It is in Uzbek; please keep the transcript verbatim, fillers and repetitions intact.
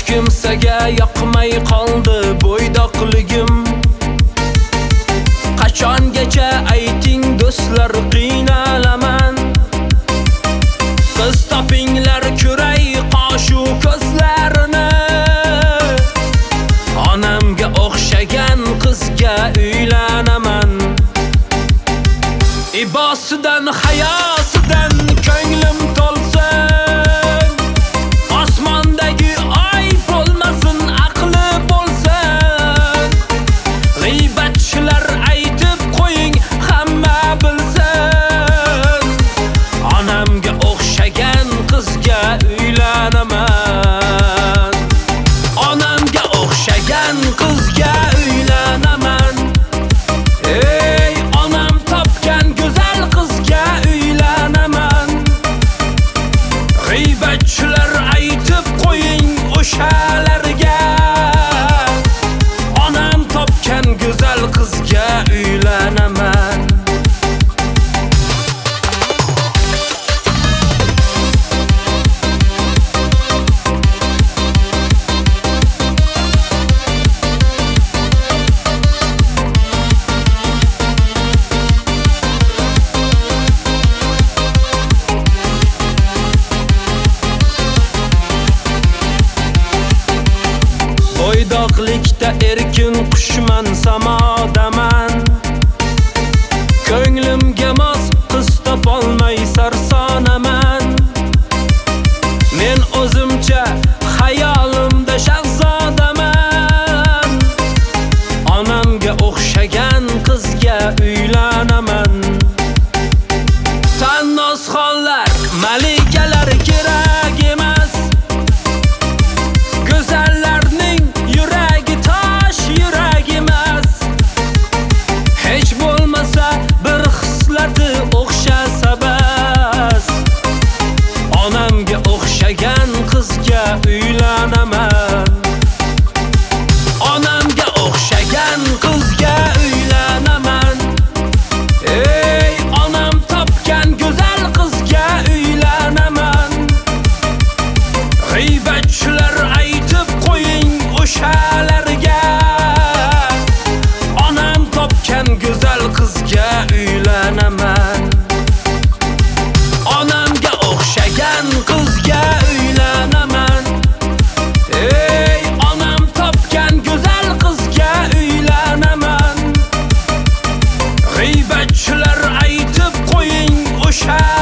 kimsaga yoqmay qoldi bo'ydoqligim. Qachongacha ayting do'stlar qiynalaman. Qiz topinglar ko'ray qoshu ko'zlarini. Onamga o'xshagan qizga uylanaman. Ibosidan hayosidan ko'nglim to'lsin. Osmondagi oy bo'lmasin, aqli bo'lsin. G'iybatchilar aytib qo'ying, hamma bilsin. Onamga o'xshagan qizga uylanaman. Onamga o'xshagan qizga uylanaman. Ey onam topgan go'zal qizga uylanaman. G'iybatchilar aytib qo'ying o'shalarga. Onam topgan go'zal qizga uylanaman. Bo'ydoqlikda erkin qushman, samodaman. Ko'nglimga mos qiz topolmay sarsonaman. Men o'zimcha xayolimda shahzodaman. Onamga o'xshagan qizga uylanaman. Tannozxonlar, malikalar kerak emas. Go'zallarning yuragi tosh yurak emas. Hech bo'lmasa bir xislati o'xshasa bas. Onamga o'xshagan qizga uylanaman. Onamga o'xshagan qizga uylanaman. Ey onam topgan go'zal qizga uylanaman. G'iybatchilar aytib qo'ying o'shalarga. Onam topgan go'zal qizga uylanaman. Onamga o'xshagan qizga uylanaman. Ey onam topgan go'zal qizga uylanaman. G'iybatchilar aytib qo'ying o'sha